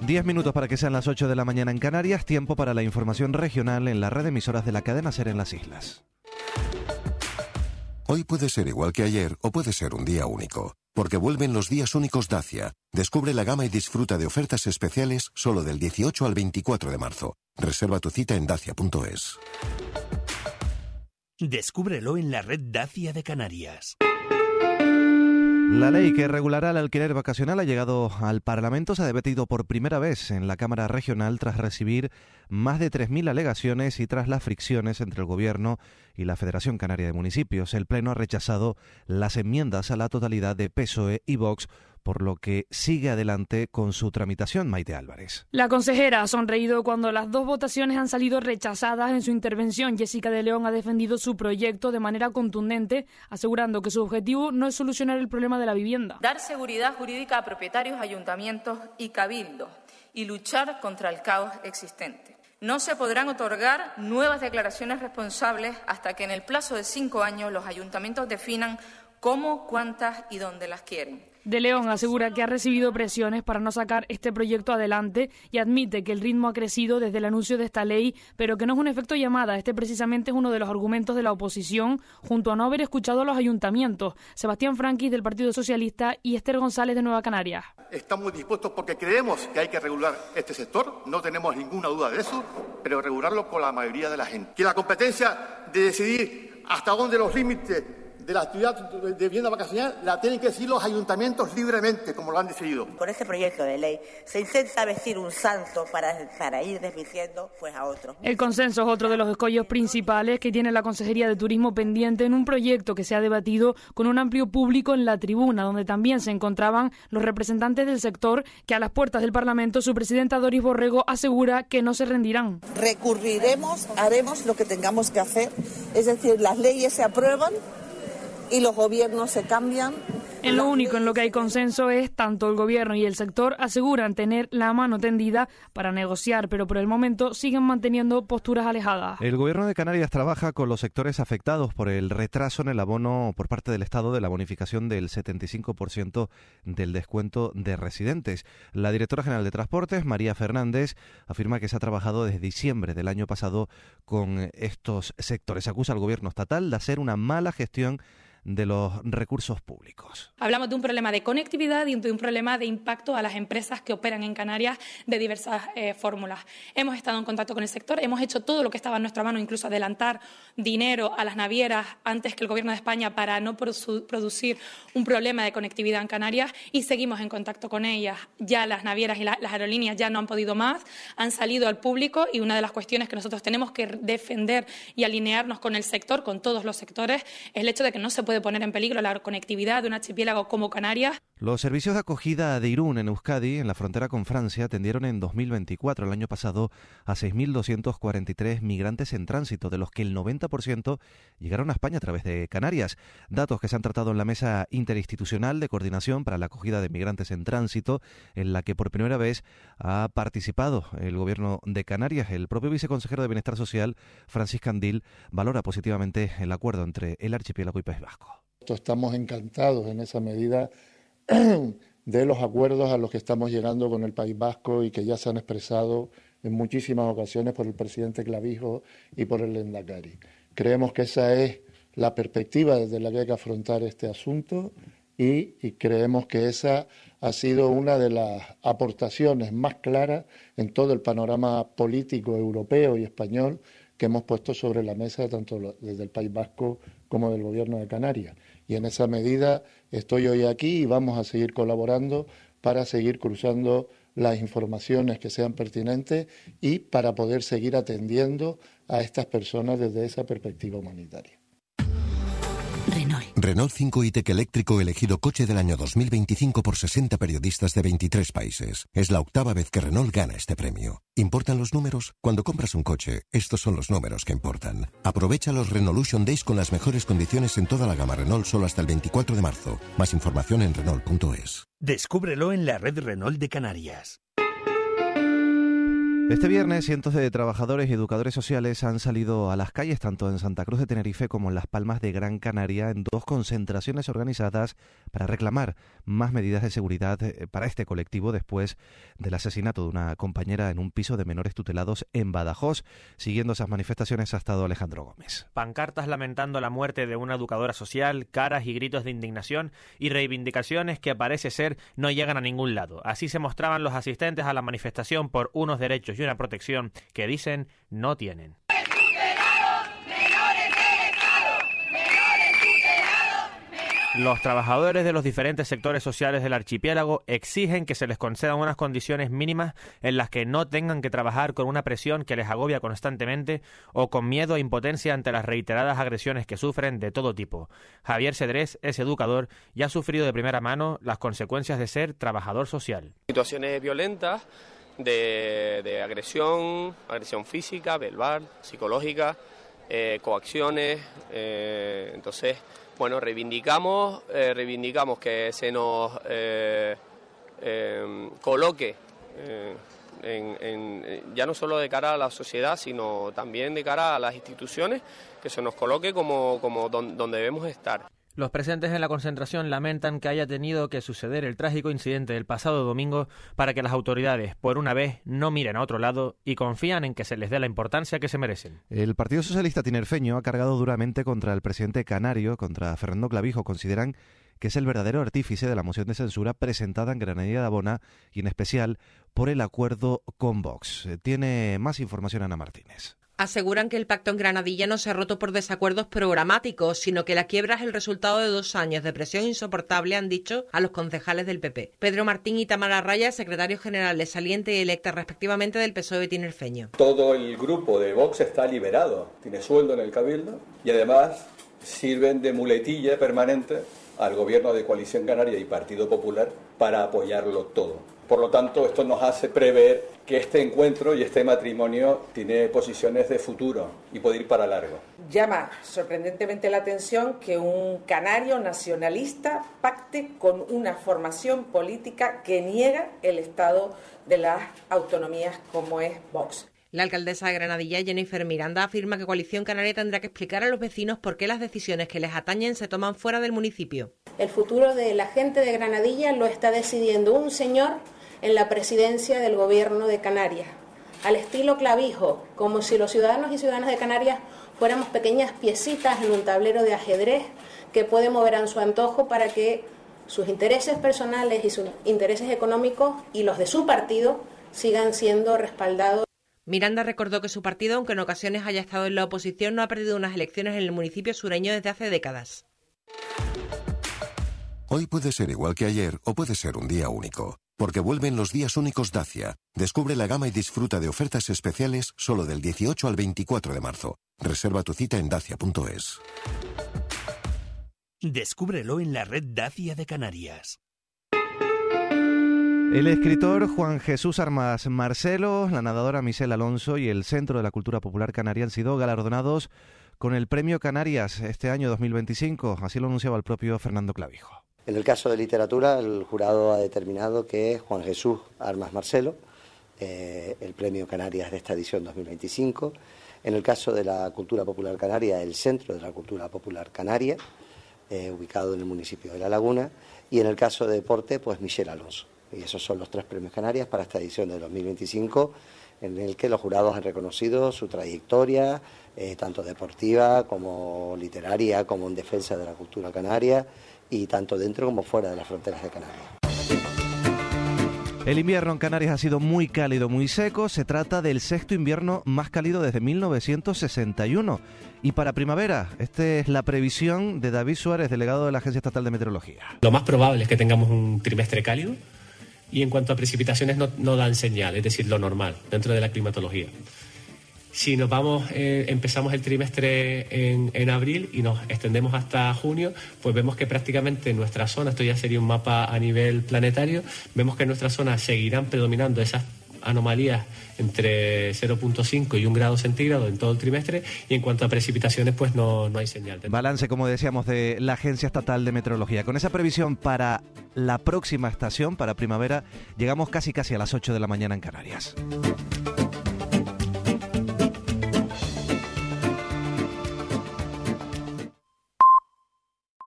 10 minutos para que sean las 8 de la mañana en Canarias, tiempo para la información regional en la red de emisoras de la cadena SER en las islas. Hoy puede ser igual que ayer o puede ser un día único, porque vuelven los días únicos Dacia. Descubre la gama y disfruta de ofertas especiales solo del 18 al 24 de marzo. Reserva tu cita en dacia.es. Descúbrelo en la red Dacia de Canarias. La ley que regulará el alquiler vacacional ha llegado al Parlamento. Se ha debatido por primera vez en la Cámara Regional tras recibir más de 3.000 alegaciones y tras las fricciones entre el Gobierno y la Federación Canaria de Municipios. El Pleno ha rechazado las enmiendas a la totalidad de PSOE y Vox, por lo que sigue adelante con su tramitación. Maite Álvarez. La consejera ha sonreído cuando las dos votaciones han salido rechazadas. En su intervención, Jessica de León ha defendido su proyecto de manera contundente, asegurando que su objetivo no es solucionar el problema de la vivienda. Dar seguridad jurídica a propietarios, ayuntamientos y cabildos y luchar contra el caos existente. No se podrán otorgar nuevas declaraciones responsables hasta que en el plazo de 5 años los ayuntamientos definan cómo, cuántas y dónde las quieren. De León asegura que ha recibido presiones para no sacar este proyecto adelante y admite que el ritmo ha crecido desde el anuncio de esta ley, pero que no es un efecto llamada. Este precisamente es uno de los argumentos de la oposición, junto a no haber escuchado a los ayuntamientos. Sebastián Franquis, del Partido Socialista, y Esther González, de Nueva Canarias. Estamos dispuestos porque creemos que hay que regular este sector, no tenemos ninguna duda de eso, pero regularlo con la mayoría de la gente. Que la competencia de decidir hasta dónde los límites de la actividad de vivienda vacacional la tienen que decidir los ayuntamientos libremente, como lo han decidido. Con este proyecto de ley se intenta vestir un santo para ir desvistiendo pues a otro. El consenso es otro de los escollos principales que tiene la Consejería de Turismo pendiente en un proyecto que se ha debatido con un amplio público en la tribuna, donde también se encontraban los representantes del sector, que a las puertas del Parlamento su presidenta Doris Borrego asegura que no se rendirán. Recurriremos, haremos lo que tengamos que hacer, es decir, las leyes se aprueban y los gobiernos se cambian. En lo único en lo que hay consenso es tanto el gobierno y el sector aseguran tener la mano tendida para negociar, pero por el momento siguen manteniendo posturas alejadas. El Gobierno de Canarias trabaja con los sectores afectados por el retraso en el abono por parte del Estado de la bonificación del 75% del descuento de residentes. La directora general de Transportes, María Fernández, afirma que se ha trabajado desde diciembre del año pasado con estos sectores. Acusa al Gobierno estatal de hacer una mala gestión de los recursos públicos. Hablamos de un problema de conectividad y de un problema de impacto a las empresas que operan en Canarias de diversas fórmulas. Hemos estado en contacto con el sector, hemos hecho todo lo que estaba en nuestra mano, incluso adelantar dinero a las navieras antes que el Gobierno de España para no producir un problema de conectividad en Canarias, y seguimos en contacto con ellas. Ya las navieras y las aerolíneas ya no han podido más, han salido al público, y una de las cuestiones que nosotros tenemos que defender y alinearnos con el sector, con todos los sectores, es el hecho de que no se puede poner en peligro la conectividad de un archipiélago como Canarias. Los servicios de acogida de Irún en Euskadi, en la frontera con Francia, atendieron en 2024, el año pasado, a 6.243 migrantes en tránsito, de los que el 90% llegaron a España a través de Canarias. Datos que se han tratado en la Mesa Interinstitucional de Coordinación para la Acogida de Migrantes en Tránsito, en la que por primera vez ha participado el Gobierno de Canarias. El propio viceconsejero de Bienestar Social, Francis Candil, valora positivamente el acuerdo entre el archipiélago y País Vasco. Estamos encantados en esa medida de los acuerdos a los que estamos llegando con el País Vasco y que ya se han expresado en muchísimas ocasiones por el presidente Clavijo y por el Lehendakari. Creemos que esa es la perspectiva desde la que hay que afrontar este asunto y creemos que esa ha sido una de las aportaciones más claras en todo el panorama político europeo y español que hemos puesto sobre la mesa tanto desde el País Vasco como del Gobierno de Canarias. Y en esa medida estoy hoy aquí y vamos a seguir colaborando para seguir cruzando las informaciones que sean pertinentes y para poder seguir atendiendo a estas personas desde esa perspectiva humanitaria. Renault 5 e-Tech eléctrico elegido coche del año 2025 por 60 periodistas de 23 países. Es la octava vez que Renault gana este premio. ¿Importan los números? Cuando compras un coche, estos son los números que importan. Aprovecha los Renaulution Days con las mejores condiciones en toda la gama Renault solo hasta el 24 de marzo. Más información en Renault.es. Descúbrelo en la red Renault de Canarias. Este viernes, cientos de trabajadores y educadores sociales han salido a las calles, tanto en Santa Cruz de Tenerife como en Las Palmas de Gran Canaria, en 2 concentraciones organizadas para reclamar más medidas de seguridad para este colectivo después del asesinato de una compañera en un piso de menores tutelados en Badajoz. Siguiendo esas manifestaciones ha estado Alejandro Gómez. Pancartas lamentando la muerte de una educadora social, caras y gritos de indignación y reivindicaciones que parece ser no llegan a ningún lado. Así se mostraban los asistentes a la manifestación por unos derechos y una protección que dicen no tienen. Los trabajadores de los diferentes sectores sociales del archipiélago exigen que se les concedan unas condiciones mínimas en las que no tengan que trabajar con una presión que les agobia constantemente o con miedo e impotencia ante las reiteradas agresiones que sufren de todo tipo. Javier Cedrés es educador y ha sufrido de primera mano las consecuencias de ser trabajador social. Situaciones violentas de agresión física, verbal, psicológica, coacciones, entonces, bueno, reivindicamos que se nos coloque ya no solo de cara a la sociedad, sino también de cara a las instituciones, que se nos coloque como donde debemos estar. Los presentes en la concentración lamentan que haya tenido que suceder el trágico incidente del pasado domingo para que las autoridades, por una vez, no miren a otro lado y confían en que se les dé la importancia que se merecen. El Partido Socialista tinerfeño ha cargado duramente contra el presidente canario, contra Fernando Clavijo. Consideran que es el verdadero artífice de la moción de censura presentada en Granadilla de Abona y en especial por el acuerdo con Vox. Tiene más información Ana Martínez. Aseguran que el pacto en Granadilla no se ha roto por desacuerdos programáticos, sino que la quiebra es el resultado de 2 años de presión insoportable, han dicho a los concejales del PP. Pedro Martín y Tamara Raya, secretarios generales saliente y electa respectivamente del PSOE tinerfeño. Todo el grupo de Vox está liberado, tiene sueldo en el Cabildo y además sirven de muletilla permanente al gobierno de Coalición Canaria y Partido Popular para apoyarlo todo. Por lo tanto, esto nos hace prever que este encuentro y este matrimonio tiene posiciones de futuro y puede ir para largo. Llama sorprendentemente la atención que un canario nacionalista pacte con una formación política que niega el estado de las autonomías como es Vox. La alcaldesa de Granadilla, Jennifer Miranda, afirma que Coalición Canaria tendrá que explicar a los vecinos por qué las decisiones que les atañen se toman fuera del municipio. El futuro de la gente de Granadilla lo está decidiendo un señor en la presidencia del gobierno de Canarias, al estilo Clavijo, como si los ciudadanos y ciudadanas de Canarias fuéramos pequeñas piecitas en un tablero de ajedrez que puede mover a su antojo para que sus intereses personales y sus intereses económicos y los de su partido sigan siendo respaldados. Miranda recordó que su partido, aunque en ocasiones haya estado en la oposición, no ha perdido unas elecciones en el municipio sureño desde hace décadas. Hoy puede ser igual que ayer o puede ser un día único, porque vuelven los días únicos Dacia. Descubre la gama y disfruta de ofertas especiales solo del 18 al 24 de marzo. Reserva tu cita en dacia.es. Descúbrelo en la red Dacia de Canarias. El escritor Juan Jesús Armas Marcelo, la nadadora Michelle Alonso y el Centro de la Cultura Popular Canaria han sido galardonados con el Premio Canarias este año 2025. Así lo anunciaba el propio Fernando Clavijo. En el caso de literatura, el jurado ha determinado que Juan Jesús Armas Marcelo, el Premio Canarias de esta edición 2025. En el caso de la Cultura Popular Canaria, el Centro de la Cultura Popular Canaria, ubicado en el municipio de La Laguna. Y en el caso de deporte, pues Michelle Alonso. Y esos son los 3 premios Canarias para esta edición de 2025, en el que los jurados han reconocido su trayectoria, tanto deportiva como literaria, como en defensa de la cultura canaria, y tanto dentro como fuera de las fronteras de Canarias. El invierno en Canarias ha sido muy cálido, muy seco. Se trata del 6º invierno más cálido desde 1961. Y para primavera, esta es la previsión de David Suárez, delegado de la Agencia Estatal de Meteorología. Lo más probable es que tengamos un trimestre cálido y en cuanto a precipitaciones no dan señal, es decir, lo normal dentro de la climatología. Si nos vamos, empezamos el trimestre en abril y nos extendemos hasta junio, pues vemos que prácticamente en nuestra zona, esto ya sería un mapa a nivel planetario, vemos que en nuestra zona seguirán predominando esas anomalías entre 0.5 y 1 grado centígrado en todo el trimestre, y en cuanto a precipitaciones pues no hay señal. Balance, como decíamos, de la Agencia Estatal de Meteorología. Con esa previsión para la próxima estación, para primavera, llegamos casi a las 8 de la mañana en Canarias.